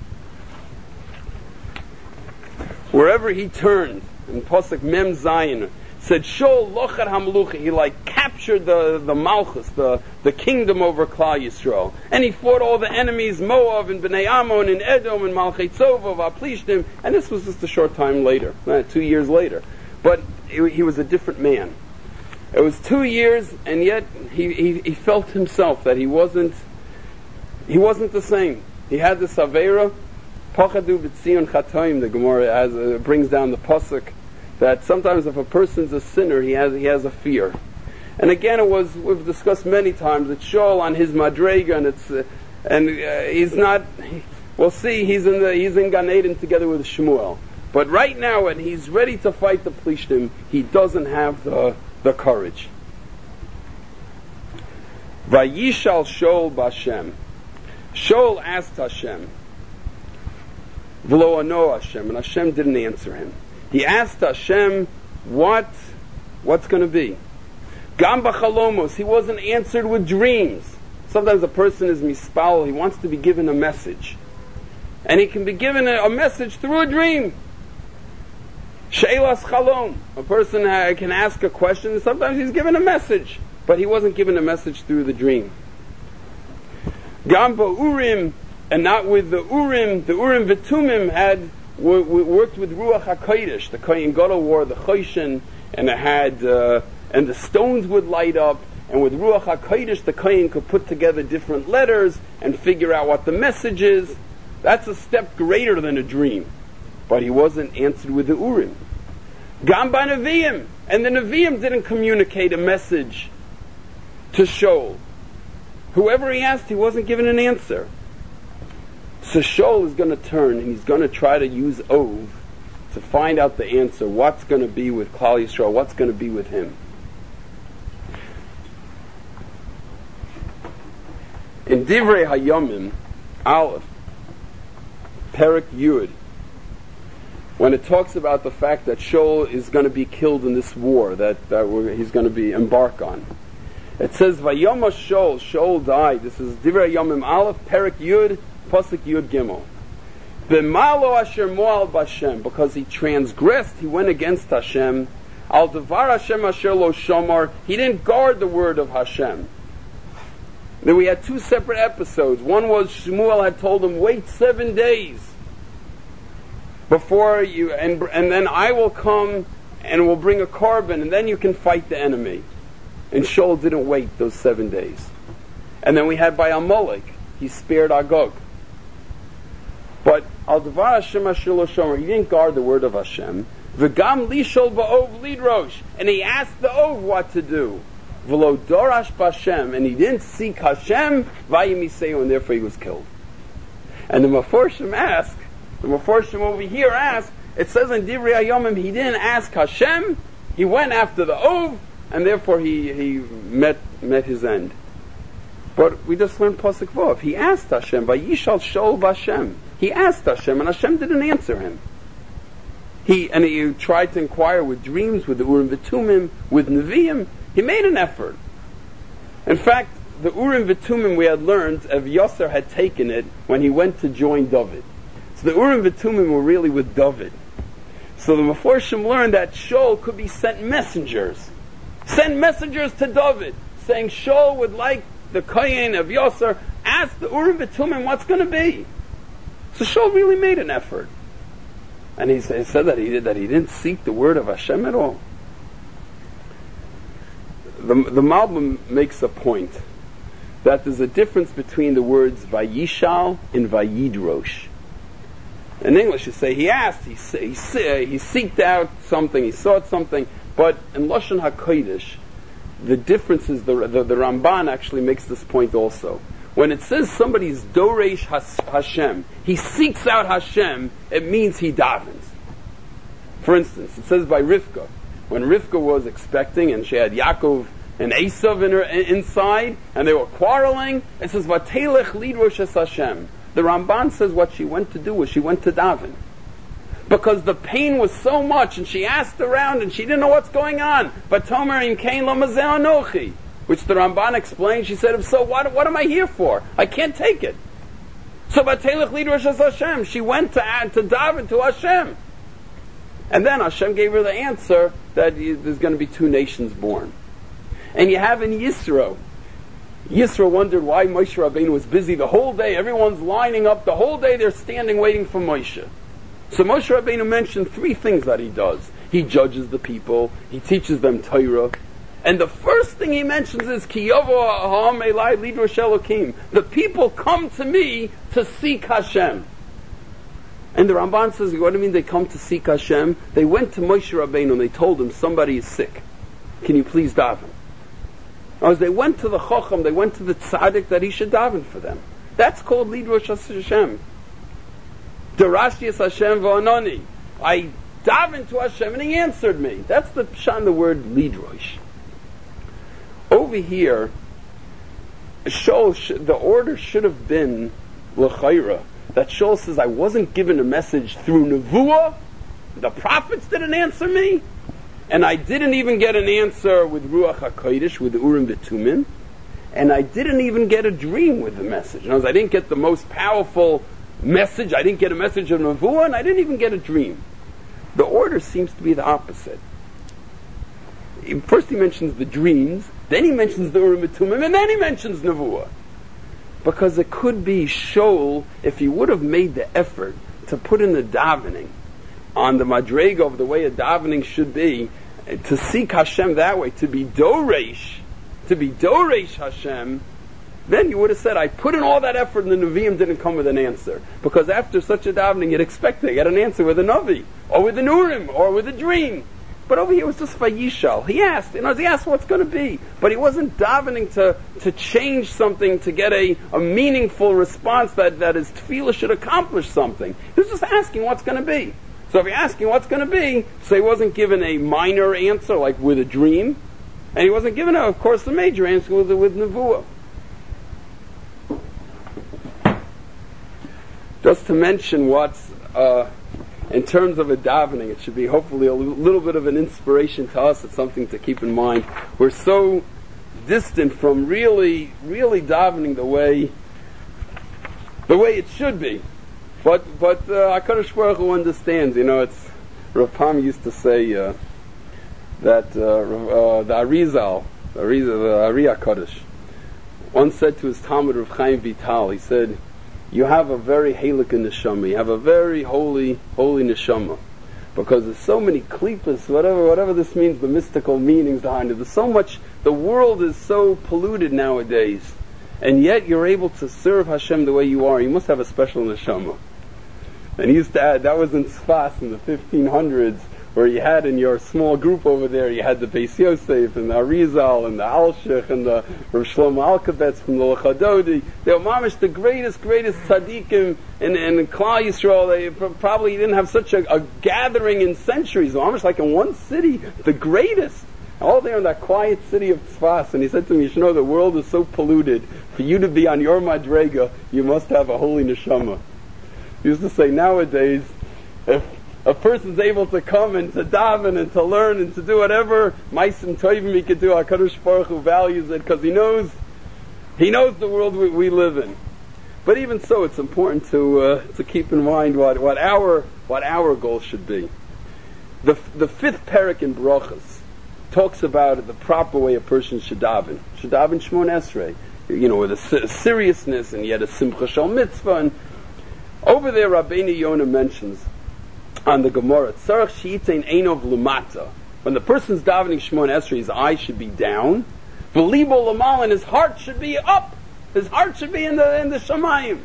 [SPEAKER 1] wherever he turned, in Pasuk Mem Zayin, said Shaul lochad hamlucha, he captured the Malchus, the kingdom over Klal Yisrael, and he fought all the enemies, Moab and Bnei Ammon and Edom and Malchei Tzova, Vaplishtim, and this was just a short time later, 2 years later. But he was a different man. It was 2 years, and yet he felt himself that he wasn't the same. He had this Aveira, Pachadu b'tzion chatoim, the Gemara brings down the pasuk, that sometimes if a person's a sinner, he has a fear. And again, we've discussed many times that Shaul on his Madrega, and he's not. We'll see. He's in Gan Eden together with Shmuel. But right now, when he's ready to fight the Plishtim, he doesn't have the courage. Vayishal Shaul b'Hashem. Shaul asked Hashem, V'lo ano Hashem, and Hashem didn't answer him. He asked Hashem, what's going to be? Gam b'chalomos, he wasn't answered with dreams. Sometimes a person is mispal, he wants to be given a message. And he can be given a message through a dream. She'elas chalom, a person can ask a question, and sometimes he's given a message, but he wasn't given a message through the dream. Gam ba'urim, and not with the Urim V'tumim worked with Ruach HaKodesh. The Kohen Gadol wore the Choshen, and and the stones would light up, and with Ruach HaKodesh the Kohen could put together different letters and figure out what the message is. That's a step greater than a dream. But he wasn't answered with the Urim. Gam ba'Neviim, and the Neviim didn't communicate a message to Shaul. Whoever he asked, he wasn't given an answer. So Shaul is going to turn and he's going to try to use Ov to find out the answer. What's going to be with Klal Yisrael? What's going to be with him? In Divrei Hayomim, Aleph, Perek Yud, when it talks about the fact that Shaul is going to be killed in this war that he's going to be embark on, it says Vayoma Shaul died. This is Divrei Hayomim Aleph, Perek Yud, Pasuk Yud Gimel. B'malo asher moal b'Hashem, because he transgressed, he went against Hashem. Al devar Hashem asher lo shomar, he didn't guard the word of Hashem. Then we had two separate episodes. One was Shmuel had told him, wait 7 days before you, and then I will come and will bring a carbon, and then you can fight the enemy. And Shaul didn't wait those 7 days. And then we had by Amalek, he spared Agag. But al devar Hashem asher lo shomer, he didn't guard the word of Hashem. V'gam lishol ba'ov lidrosh, and he asked the Ov what to do. V'lo dorash b'Hashem, and he didn't seek Hashem, vayimiseyu, and therefore he was killed. And the Meforshim over here ask, it says in Divrei Hayomim, he didn't ask Hashem, he went after the Ov, and therefore he met his end. But we just learned Pasuk Vav. He asked Hashem, Vayishal Shaul b'Hashem. He asked Hashem, and Hashem didn't answer him. He tried to inquire with dreams, with the Urim V'tumim, with Nevi'im. He made an effort. In fact, the Urim V'tumim we had learned, Yosser had taken it when he went to join David. So the Urim V'tumim were really with David. So the Meforshim learned that Shaul could be sent messengers. Send messengers to David, saying Shaul would like the Kohen of Yosser, ask the Urim V'tumim what's going to be. So Shaul really made an effort. And he said that he didn't seek the word of Hashem at all. The Malbim makes a point that there's a difference between the words Vayishal and Vayidrosh. In English you say he asked, he seeked out something, he sought something, but in Lashon HaKodesh, the difference is the Ramban actually makes this point also. When it says somebody's Doresh Hashem, he seeks out Hashem, it means he davens. For instance, it says by Rivka, when Rivka was expecting and she had Yaakov and Esav in her inside, and they were quarreling, it says, Vatelech lidrosh es Hashem. The Ramban says what she went to do was she went to daven. Because the pain was so much, and she asked around, and she didn't know what's going on. Vatomer im kain lo mazeh anochi, which the Ramban explained. She said, so what am I here for? I can't take it. So Vatelech lidrosh es Hashem. She went to daven to Hashem. And then Hashem gave her the answer that there's going to be 2 nations born. And you have in Yisro. Yisro wondered why Moshe Rabbeinu was busy the whole day. Everyone's lining up. The whole day they're standing waiting for Moshe. So Moshe Rabbeinu mentioned 3 things that he does. He judges the people. He teaches them Torah. And the first thing he mentions is, Ki yavo ha'am elai lidrosh Elokim. The people come to me to seek Hashem. And the Ramban says, what do you mean they come to seek Hashem? They went to Moshe Rabbeinu and they told him, somebody is sick. Can you please daven? Now, as they went to the Chacham, they went to the Tzaddik that he should daven for them. That's called Lidrosh Hashem. Darashi es Hashem v'anoni. I davened to Hashem and he answered me. That's the pshat, the word Lidrosh. Over here, the order should have been L'chaira. That Shaul says, I wasn't given a message through Nevuah, the prophets didn't answer me, and I didn't even get an answer with Ruach HaKodesh, with Urim V'Tumim, and I didn't even get a dream with the message. In other words, I didn't get the most powerful message, I didn't get a message of Nevuah, and I didn't even get a dream. The order seems to be the opposite. First he mentions the dreams, then he mentions the Urim V'Tumim, and then he mentions Nevuah. Because it could be Shaul, if he would have made the effort to put in the davening on the madrega of the way a davening should be, to seek Hashem that way, to be Doresh Hashem, then you would have said, I put in all that effort and the Nevi'im didn't come with an answer. Because after such a davening, you'd expect to get an answer with a Navi, or with an Urim, or with a dream. But over here it was just Vayishal. He asked, he asked what's going to be. But he wasn't davening to change something, to get a meaningful response that his tefillah should accomplish something. He was just asking what's going to be. So if you're asking what's going to be, so he wasn't given a minor answer, like with a dream, and he wasn't given, of course, a major answer with Nevuah. Just to mention what's... in terms of a davening, it should be hopefully a little bit of an inspiration to us. It's something to keep in mind. We're so distant from really, really davening the way it should be. But HaKadosh Baruch Hu understands. It's Rav Pam used to say that the Arizal, the Ari HaKadosh, once said to his Talmud Rav Chaim Vital, he said, you have a very halik neshama. You have a very holy neshama, because there's so many klipas, whatever this means, the mystical meanings behind it. There's so much. The world is so polluted nowadays, and yet you're able to serve Hashem the way you are. You must have a special neshama. And he used to add, that was in Sfas in the 1500s, where you had in your small group over there, you had the Beis Yosef and the Arizal and the Alshich and the Rav Shlomo Alkabetz from the Lechadodi. They were mamish the greatest tzaddikim in Klal Yisrael. They probably didn't have such a gathering in centuries. Mamish like in one city, the greatest. All there in that quiet city of Tzfas. And he said to me, you should know the world is so polluted. For you to be on your madrega, you must have a holy neshama. He used to say, nowadays, if a person's able to come and to daven and to learn and to do whatever Maisim Tovim he could do, HaKadosh Baruch Hu values it because he knows the world we live in. But even so, it's important to keep in mind what our goal should be. The 5th parak in Brachos talks about the proper way a person should daven. Should daven Shmon Esrei, with a seriousness and yet a simcha shel mitzvah. And over there, Rabbeinu Yonah mentions on the Gemara, Tzarech she'itein einov lumata. When the person's davening Shmon Esrei, his eyes should be down. V'libo lamal, and his heart should be up. His heart should be in the Shamayim.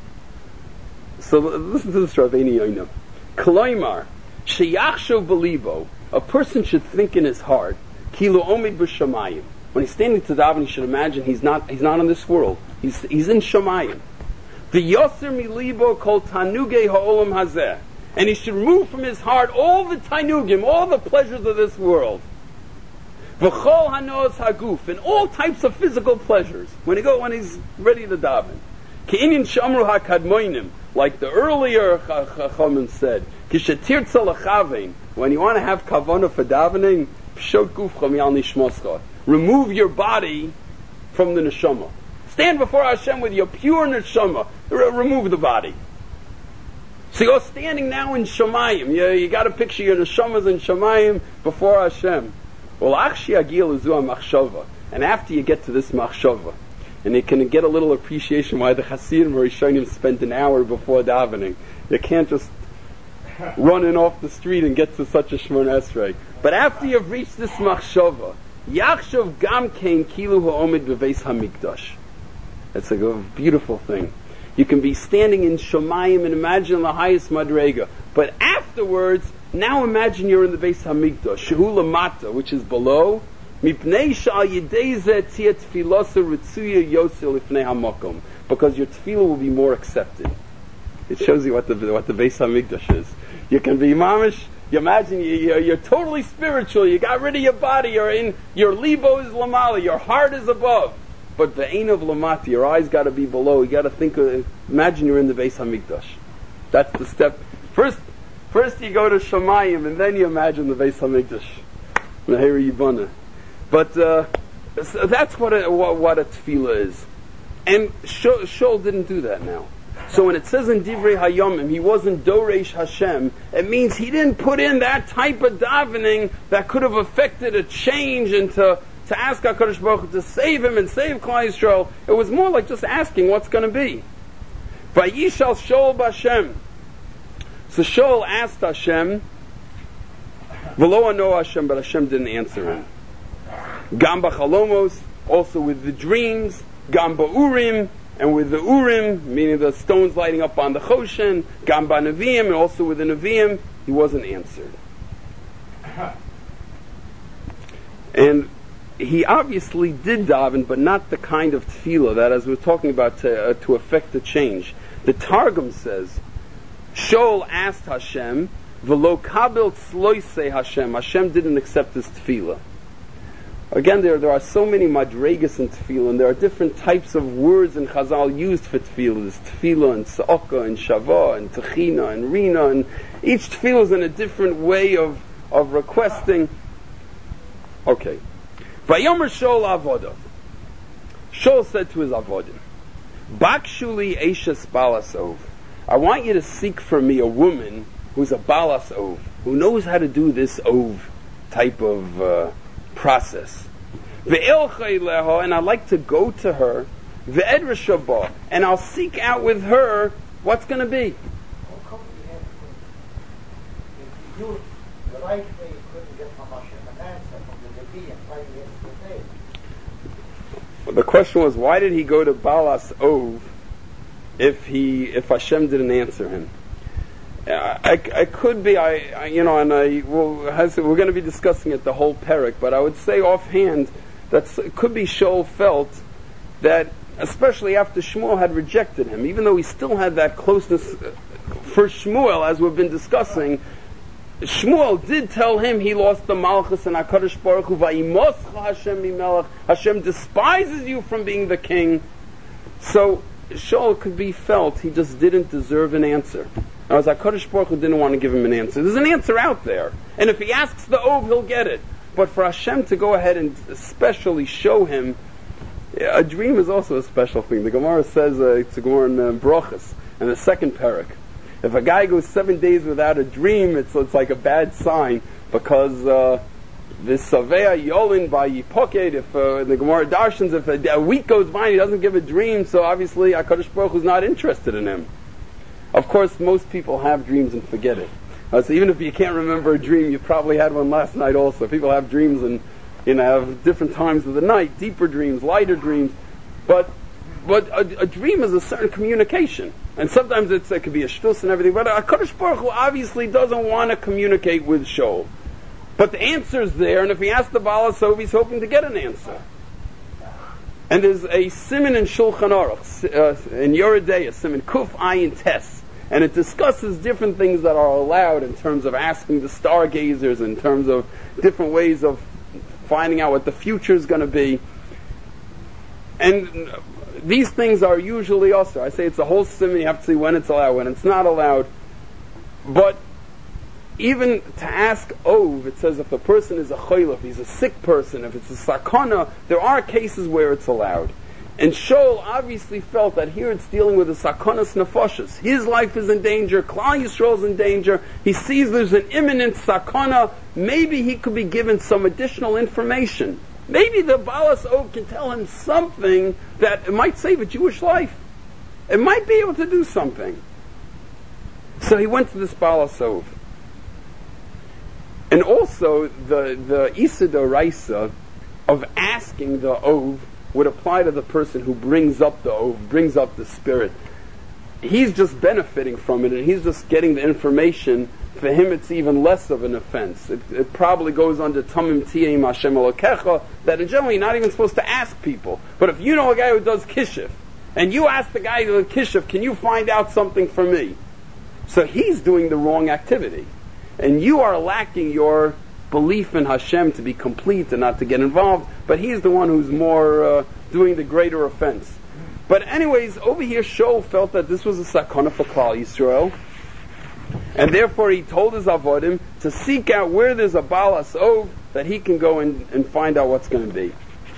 [SPEAKER 1] So listen to this Rabbeinu Yonah. Kloimar, sheyachshav b'libo, a person should think in his heart, Kilu omid b'shamayim, When he's standing to daven, he should imagine he's not in this world. He's in Shamayim. The Yoser milibo kol tanugei ha'olam hazeh. And he should remove from his heart all the tainugim, all the pleasures of this world. V'chol hanoz haguf, and all types of physical pleasures. When he's ready to daven. Ke'inyin shamru hakadmoinim, like the earlier Chachamim said. Kishetirtza lechavein, when you want to have kavanah for davening, pshot gufcha mi'al nishmoscha. Remove your body from the neshama. Stand before Hashem with your pure neshama. Remove the body. So you're standing now in Shamayim. You got to picture your neshamas in Shamayim before Hashem. Well, achshi agil uzu machshava. And after you get to this machshava, and you can get a little appreciation why the Hasidim or Rishonim spent an hour before davening. You can't just run in off the street and get to such a Shemona Esrei. But after you've reached this machshava, yachshav gam kein kilu ha'omid b'veis hamikdash. That's a beautiful thing. You can be standing in Shamayim and imagine the highest madrega. But afterwards, now imagine you're in the Beis Hamikdash, Shehu Lamata, which is below. Mipnei shal yidei zeh tzia tefilasa ritzuya yosel ifnei hamakom. Because your tefillah will be more accepted. It shows you what the Beis Hamikdash is. You can be mamish. You imagine you're totally spiritual. You got rid of your body. Your libo is lamala. Your heart is above. But the ain of lamati, your eyes got to be below. You got to think. Imagine you're in the Beis Hamikdash. That's the step. First you go to Shamayim, and then you imagine the Beis Hamikdash. Meheri Yibana. But so that's what a tefillah is. And Shaul didn't do that now. So when it says in Divrei Hayomim, he wasn't Doresh Hashem, it means he didn't put in that type of davening that could have affected a change into to ask HaKadosh Baruch Hu to save him and save Klal Yisrael. It was more like just asking what's going to be. Vayishal Shaul b'Hashem. So Shaul asked Hashem, V'lo ano Hashem, but Hashem didn't answer him. Gam b'chalomos, also with the dreams. Gam ba'urim, and with the urim, meaning the stones lighting up on the choshen. Gam ba'neviim, and also with the neviim, he wasn't answered. And he obviously did daven, but not the kind of tefillah that, as we're talking about, to affect the change. The Targum says, Shaul asked Hashem, V'lo kabel tzloisei Hashem. Hashem didn't accept his tefillah. Again, there are so many madregas in tefillah, and there are different types of words in Chazal used for tefillah. There's tefillah and tza'aka and shavah and techina and rina, and each tefillah is in a different way of requesting. Okay. Vayomer Shaul avodah. Shaul said to his avodim, Bakshuli eshes balas ov. I want you to seek for me a woman who's a balas ov, who knows how to do this ov type of process. Ve'elchei leha, and I'd like to go to her. Ve'edrash ba, and I'll seek out with her what's going to be.
[SPEAKER 2] How come if you do the right way, you couldn't get from Hashem an answer from the Levi and try to get the day?
[SPEAKER 1] The question was, why did he go to Balas Ov if Hashem didn't answer him? I could be, we're going to be discussing it the whole parak, but I would say offhand that it could be Shaul felt that, especially after Shmuel had rejected him, even though he still had that closeness for Shmuel, as we've been discussing, Shmuel did tell him he lost the Malchus and HaKadosh Baruch Hu, Vayimoscha Hashem mimelech, Hashem despises you from being the king. So Shaul could be felt he just didn't deserve an answer. Now, as HaKadosh Baruch Hu didn't want to give him an answer. There's an answer out there. And if he asks the Ov, he'll get it. But for Hashem to go ahead and especially show him, a dream is also a special thing. The Gemara says, it's a Gemara in Brochus, in the second parak. If a guy goes 7 days without a dream, it's like a bad sign, because this Savea Yolin by Yipoket, if the Gemara Darshans, if a week goes by and he doesn't give a dream, so obviously HaKadosh Baruch Hu is not interested in him. Of course, most people have dreams and forget it. So even if you can't remember a dream, you probably had one last night also. People have dreams and have different times of the night, deeper dreams, lighter dreams. But a dream is a certain communication. And sometimes it could be a shtus and everything. But HaKadosh Baruch Hu obviously doesn't want to communicate with Shaul. But the answer's there, and if he asks the Baal Asov, he's hoping to get an answer. And there's a siman in Shulchan Aruch, in Yoredei, a siman Kuf Ayin Tes, and it discusses different things that are allowed in terms of asking the stargazers, in terms of different ways of finding out what the future is going to be. And these things are usually also, I say it's a whole siman, you have to see when it's allowed, when it's not allowed. But even to ask Ov, it says if a person is a choil, if he's a sick person, if it's a sakana, there are cases where it's allowed. And Shaul obviously felt that here it's dealing with a sakanas nefashos. His life is in danger, Klal Yisrael is in danger, he sees there's an imminent sakana, maybe he could be given some additional information. Maybe the Balas Ov can tell him something that it might save a Jewish life. It might be able to do something. So he went to this Balas Ov. And also, the Isa D'Oraisa of asking the Ov would apply to the person who brings up the Ov, brings up the spirit. He's just benefiting from it, and he's just getting the information. For him, it's even less of an offense. It probably goes under Tamim Tiyim Hashem Elokecha, that in general you're not even supposed to ask people. But if you know a guy who does kishuf, and you ask the guy who does kishuf, can you find out something for me? So he's doing the wrong activity. And you are lacking your belief in Hashem to be complete and not to get involved, but he's the one who's more doing the greater offense. But anyways, over here Shaul felt that this was a sakana for Klal Yisrael, and therefore he told his avodim to seek out where there's a Balas Ov that he can go and find out what's going to be.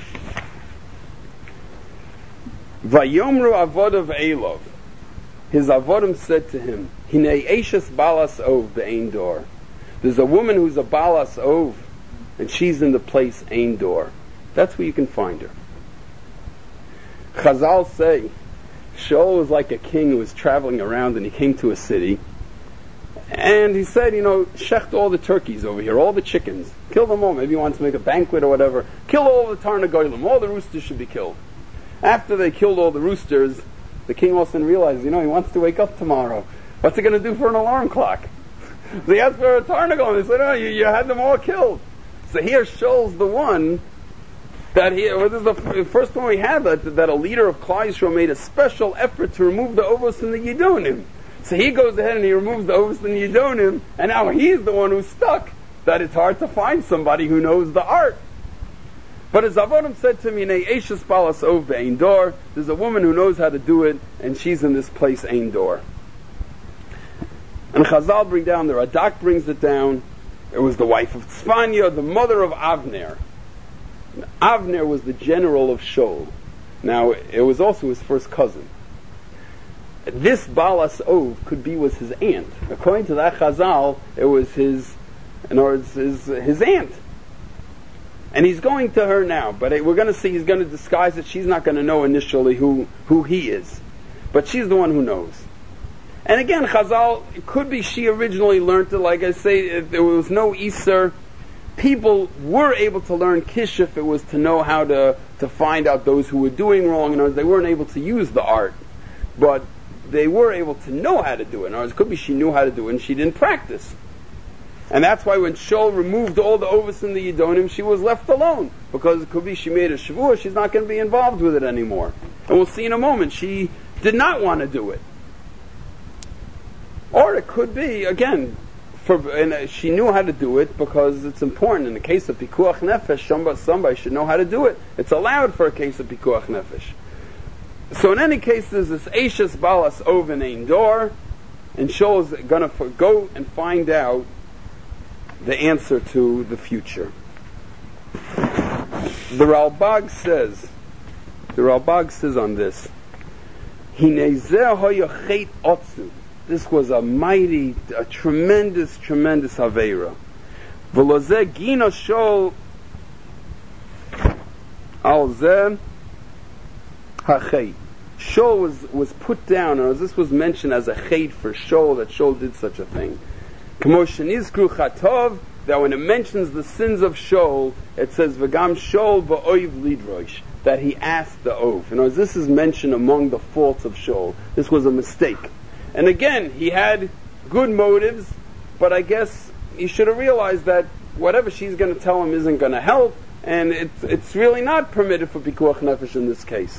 [SPEAKER 1] Vayomru avodav Elov. His avodim said to him, Hinei Eishes Balas Ov be'ein dor. There's a woman who's a Balas Ov, and she's in the place Ein Dor. That's where you can find her. Chazal say, Shaul was like a king who was traveling around, and he came to a city, and he said, shecht all the turkeys over here, all the chickens, kill them all. Maybe he wants to make a banquet or whatever. Kill all the tarnagoyim, all the roosters should be killed. After they killed all the roosters, the king all of a sudden realized, he wants to wake up tomorrow. What's he going to do for an alarm clock? So he asked for a tarnagon. They said, "Oh, you had them all killed." So here Shaul's the one that this is the first one we had that a leader of Klal Yisrael made a special effort to remove the ovos and the yidonim. So he goes ahead and he removes the ovos and the yidonim, and now he's the one who's stuck. That it's hard to find somebody who knows the art. But as Avodim said to me, Eishes Balas Ov be'ein dor, there's a woman who knows how to do it, and she's in this place Ein Dor. And Chazal bring down, the Radak brings it down, it was the wife of Tzfanya, the mother of Avner. Avner was the general of Shaul. Now, it was also his first cousin. This Balas Ov was his aunt. According to that Chazal, it was his aunt. And he's going to her now, but we're going to see he's going to disguise it. She's not going to know initially who he is. But she's the one who knows. And again, Chazal, it could be she originally learned it. Like I say, there was no Isser. People were able to learn Kish if it was to know how to find out those who were doing wrong. In other words, they weren't able to use the art, but they were able to know how to do it. In other words, it could be she knew how to do it and she didn't practice. And that's why when Shaul removed all the ovos and the yidonim, she was left alone. Because it could be she made a shavua, she's not going to be involved with it anymore. And we'll see in a moment, she did not want to do it. Or it could be, again, she knew how to do it because it's important. In the case of Pikuach Nefesh, somebody should know how to do it. It's allowed for a case of Pikuach Nefesh. So in any case, there's this Eishes Balas Ov and Ein Dor, and Shaul is going to go and find out the answer to the future. The Ralbag says on this, Hinezeh hoya chet otzu. This was a tremendous Aveira. V'lozeh gina Shaul al zeh hachet. Shaul was put down, or this was mentioned as a chet for Shaul, that Shaul did such a thing. That when it mentions the sins of Shaul, it says V'gam Shaul ba'oiv lidrosh, that he asked the oath. You know, this is mentioned among the faults of Shaul. This was a mistake. And again, he had good motives, but I guess he should have realized that whatever she's going to tell him isn't going to help, and it's really not permitted for pikuach nefesh in this case.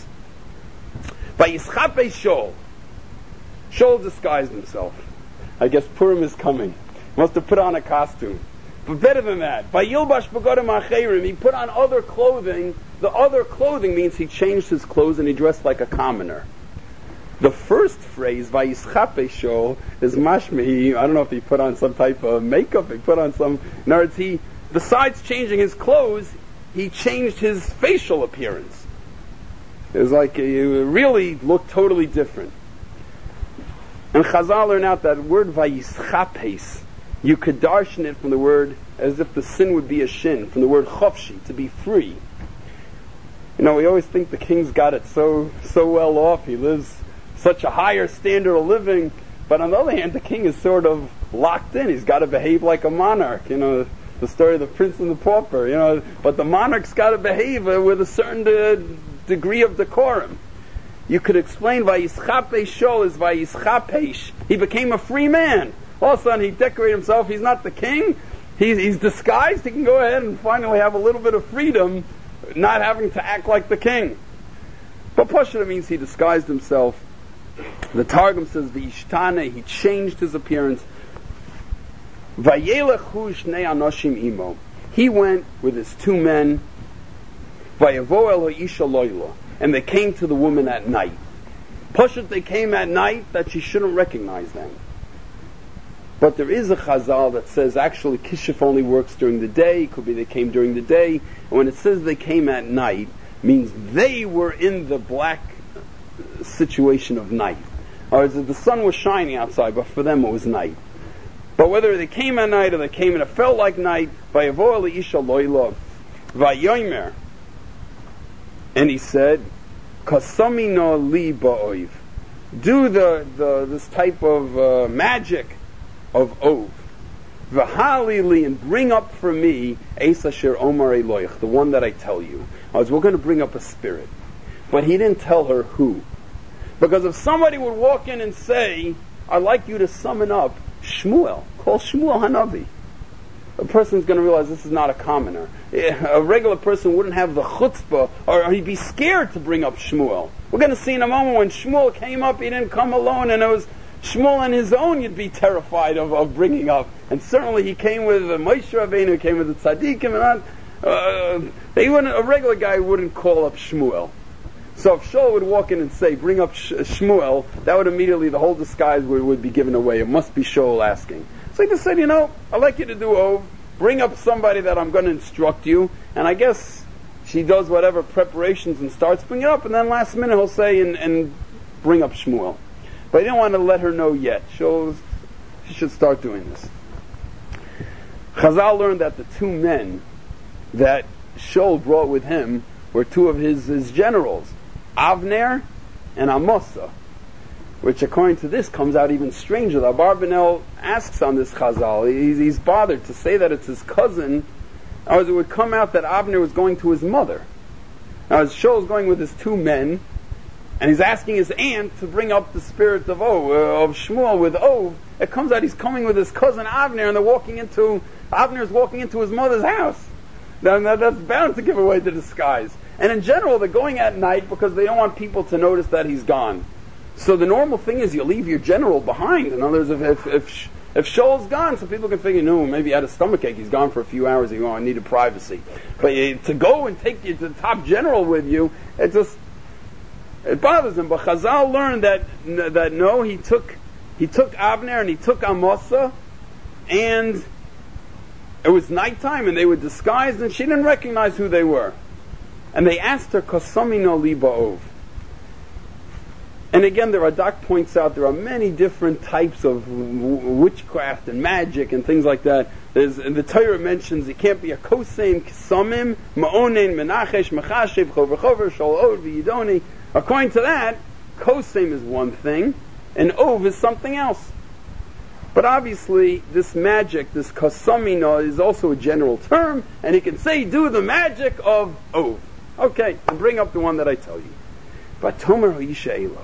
[SPEAKER 1] By Yischape Shol. Shol disguised himself. I guess Purim is coming. Must have put on a costume. But better than that, by Yilbash Begodim Acherim, he put on other clothing. The other clothing means he changed his clothes and he dressed like a commoner. The first phrase, Vayischape Shol, is mashmi. I don't know if he put on some type of makeup, he put on some. In other words, he, besides changing his clothes, he changed his facial appearance. It was like he really looked totally different. And Chazal learn out that word Vayischapes, you could darshan it from the word as if the sin would be a shin, from the word chofshi, to be free. You know, we always think the king's got it so well off, he lives such a higher standard of living, but on the other hand, the king is sort of locked in. He's got to behave like a monarch, you know, the story of the prince and the pauper, you know, but the monarch's got to behave with a certain degree of decorum. You could explain Vayischape Shol is Vayischapesh. He became a free man. All of a sudden he decorated himself. He's not the king. He's disguised. He can go ahead and finally have a little bit of freedom, not having to act like the king. But Pashta means he disguised himself. The Targum says V'ishtane, he changed his appearance. Vayelechu shnei anoshim imo. He went with his two men. Vayavo el ha'isha loyla. And they came to the woman at night. Pashut, they came at night that she shouldn't recognize them. But there is a chazal that says actually kishuf only works during the day. It could be they came during the day. And when it says they came at night, means they were in the black situation of night. Or the sun was shining outside, but for them it was night. But whether they came at night or they came and it felt like night, vayavo el ha'isha loyla, vayomer. And he said, "Kasamino li ba'oiv." Do this type of magic of ov. V'hali li, and bring up for me Eis Asher Omar Eloich, the one that I tell you. We're going to bring up a spirit, but he didn't tell her who, because if somebody would walk in and say, "I'd like you to summon up Shmuel," call Shmuel Hanavi, a person's going to realize this is not a commoner. A regular person wouldn't have the chutzpah, or he'd be scared to bring up Shmuel. We're going to see in a moment when Shmuel came up, he didn't come alone, and it was Shmuel on his own you'd be terrified of bringing up. And certainly he came with Moshe Rabbeinu, came with the tzaddikim, and a regular guy wouldn't call up Shmuel. So if Shaul would walk in and say, "Bring up Shmuel," that would immediately, the whole disguise would be given away. It must be Shaul asking. So he just said, "I'd like you to do Ov. Bring up somebody that I'm going to instruct you." And I guess she does whatever preparations and starts bringing it up, and then last minute he'll say, and bring up Shmuel. But he didn't want to let her know yet. She should start doing this. Chazal learned that the two men that Shaul brought with him were two of his generals, Avner and Amasa, which according to this comes out even stranger. The Abarbanel asks on this Chazal, he's bothered to say that it's his cousin, or it would come out that Avner was going to his mother. Now as Shaul is going with his two men, and he's asking his aunt to bring up the spirit of Shmuel with Ov, it comes out he's coming with his cousin Avner, and Avner's walking into his mother's house. Now that's bound to give away the disguise. And in general, they're going at night because they don't want people to notice that he's gone. So the normal thing is you leave your general behind. In other words, if Shaul's gone, so people can figure, no, maybe he had a stomachache, he's gone for a few hours, he needed privacy. But to go and take you to the top general with you, it bothers him. But Chazal learned that no, he took Avner and he took Amasa, and it was nighttime and they were disguised and she didn't recognize who they were. And they asked her, "Kasamino li ba'ov." And again, the Radak points out there are many different types of witchcraft and magic and things like that. And the Torah mentions it can't be a koseim, kisamim, ma'onein, menachesh, mechashev, chover, shol, od, v'yidoni. According to that, koseim is one thing, and ov is something else. But obviously, this magic, this kasamina, is also a general term, and he can say, "Do the magic of ov." Okay, and bring up the one that I tell you. But Tomer Ha'isha Elav.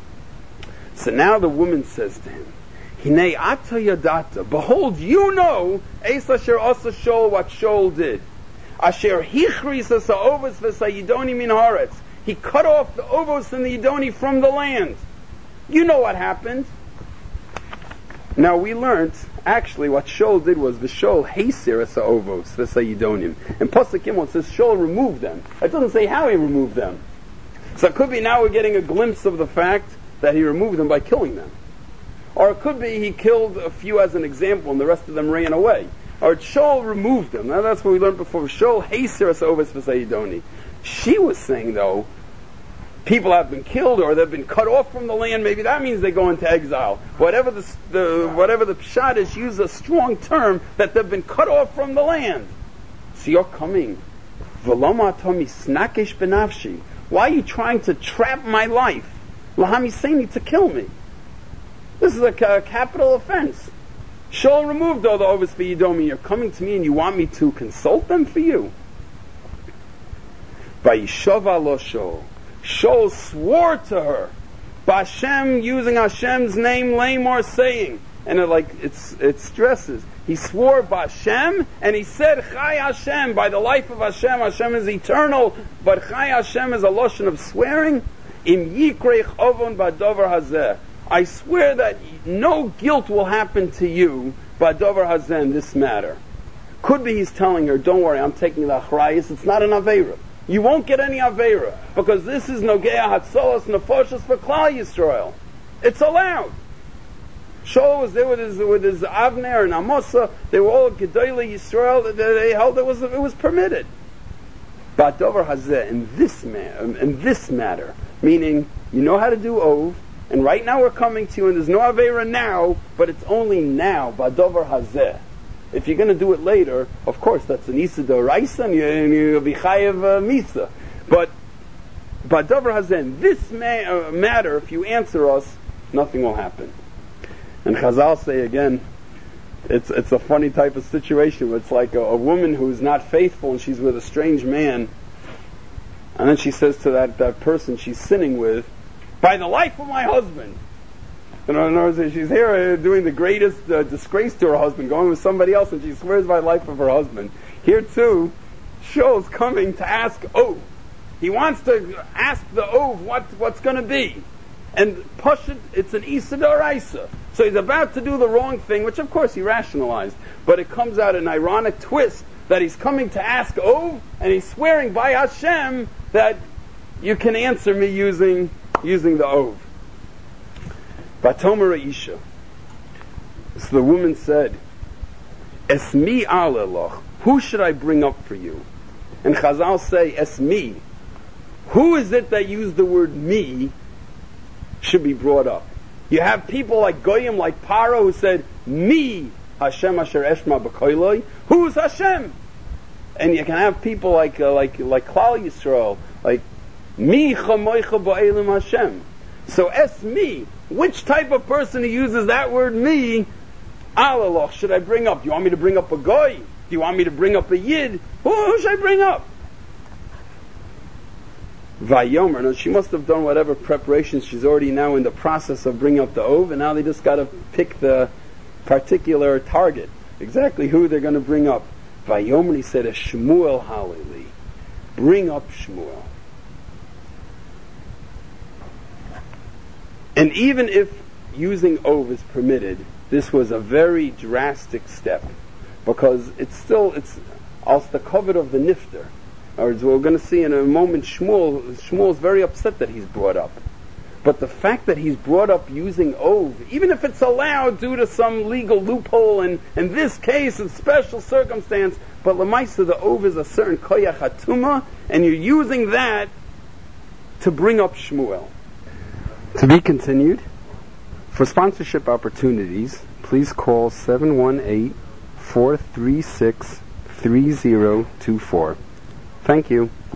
[SPEAKER 1] So now the woman says to him, "Hinei ata yadata, behold, you know, Eis Asher Asa Shaul, what Shaul did. Asher hichris as ha'ovos v'sayidoni min haaretz. He cut off the ovos and the yidoni from the land. You know what happened. Now we learned, actually what Shaul did was, V'Shaul heisir as ha'ovos v'sayidonim. And Pasuk Gimel says Shaul removed them. It doesn't say how he removed them. So it could be now we're getting a glimpse of the fact that he removed them by killing them. Or it could be he killed a few as an example and the rest of them ran away. Or Shaul removed them. Now that's what we learned before. Shaul heisir as ha'ovos v'sayidoni. She was saying though, people have been killed or they've been cut off from the land. Maybe that means they go into exile. Whatever the pshat is, use a strong term that they've been cut off from the land. So you're coming. V'loma atomi snakish benafshi. Why are you trying to trap my life? Lahamiseni, to kill me. This is a capital offense. Shaul removed all the ovos v'yidomi. You're coming to me and you want me to consult them for you. Vayishova lo Shaul. Shaul swore to her, B'Hashem, using Hashem's name, Lamor, saying, and it stresses. He swore B'Hashem, and he said Chai Hashem, by the life of Hashem. Hashem is eternal, but Chai Hashem is a lotion of swearing. Im yikrech ovon b'davar hazeh. I swear that no guilt will happen to you, b'davar hazeh, in this matter. Could be he's telling her, don't worry, I'm taking the achrayus. It's not an aveira. You won't get any Aveira, because this is Nogea Hatzolos Nefoshes for Klal Yisrael. It's allowed. Shaul was there with his Avner and Amosa. They were all Gedolei Yisrael. They held it was permitted. But Dover Hazeh, in this matter, meaning you know how to do Ov, and right now we're coming to you, and there's no Aveira now, but it's only now. Badover Hazeh. If you're going to do it later, of course, that's an Isa d'Oraisa, and you'll be Chayev Misa. But Badover Hazen, this matter, if you answer us, nothing will happen. And Chazal say again, it's a funny type of situation. It's like a woman who's not faithful and she's with a strange man, and then she says to that person she's sinning with, by the life of my husband. In other words, she's here doing the greatest disgrace to her husband, going with somebody else, and she swears by the life of her husband. Here too, Shaul's coming to ask Ov. He wants to ask the Ov what's going to be. And Pashut, it's an Isa d'Oraisa. So he's about to do the wrong thing, which of course he rationalized. But it comes out an ironic twist that he's coming to ask Ov, and he's swearing by Hashem that you can answer me using the Ov. Vatomer Isha. So the woman said, Esmi alelach. Who should I bring up for you? And Chazal say, Esmi. Who is it that used the word me should be brought up? You have people like Goyim, like Paro, who said, me, Hashem asher eshma b'koiloi. Who's Hashem? And you can have people like Klal Yisrael, like me chamoicha ba'elim Hashem. So Esmi. Which type of person who uses that word me, alaloch, should I bring up? Do you want me to bring up a goy? Do you want me to bring up a yid? Who should I bring up? Vayomer. Now she must have done whatever preparations. She's already now in the process of bringing up the Ov, and now they just got to pick the particular target, exactly who they're going to bring up. Vayomer, he said, a Shmuel Halili. Bring up Shmuel. And even if using Ov is permitted, this was a very drastic step, because it's also the covet of the nifter. Or as we're going to see in a moment, Shmuel is very upset that he's brought up. But the fact that he's brought up using Ov, even if it's allowed due to some legal loophole, and in this case, a special circumstance, but Lamaisa, the Ov is a certain koyach hatuma, and you're using that to bring up Shmuel. To be continued. For sponsorship opportunities, please call 718-436-3024. Thank you.